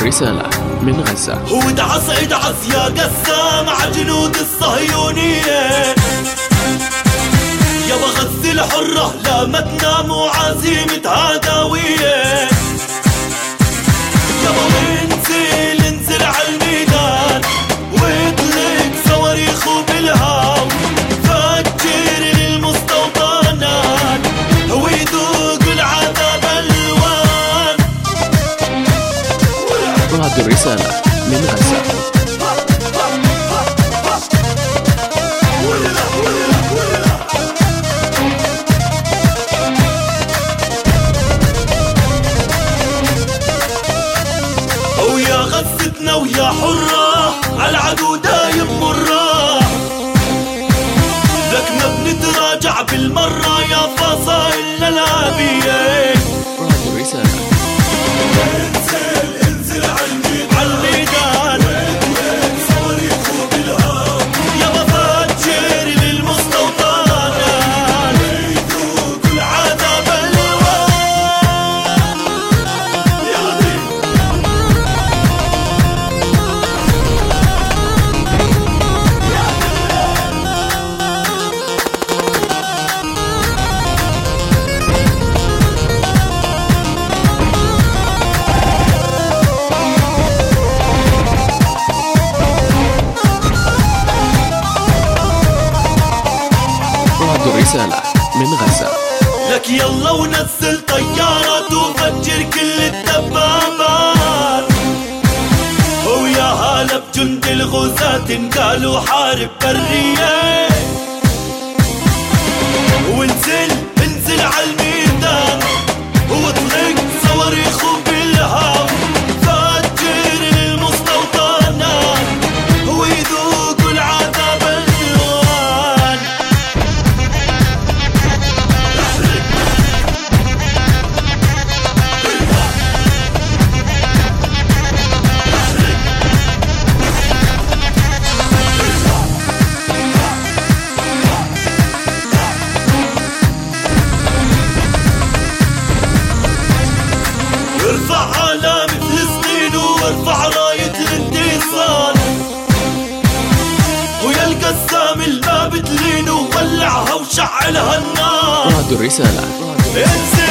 الرسالة من غزة. وادعس ادعس يا قسام عجنود الصهيونية، يا غزة الحرة لا ما تنام وعزيمة هداوية. يابا انزل انزل عالميدان واطلق صواريخ وبالهام، فجر المستوطنات ويذوق العذاب الوان. راديو الرسالة من غزة. ويا غزتنا ويا حرة عالعدو دايم مرة، لكنا بنتراجع بالمرة يا فصائل الأبية. راديو الرسالة. انزل انزل عالميدان واطلق صواريخ وبالهام، يابا فجر للمستوطنات ويذوق العذاب الوان. يا عظيم راديو الرسالة من غزة. لك يلا ونزل طيارات وفجر كل الدبابات، ويا هلا بجند الغزاة قالوا حارب برية. وانزل انزل عالميدان واطلق صواريخ وبالهام، فجر المستوطنات ويذوق العذاب الوان. ارفع علام فلسطين وارفع راية الانتصار، ويا القسام الباب تلين وولعها وشعلها النار. راديو الرسالة. انزل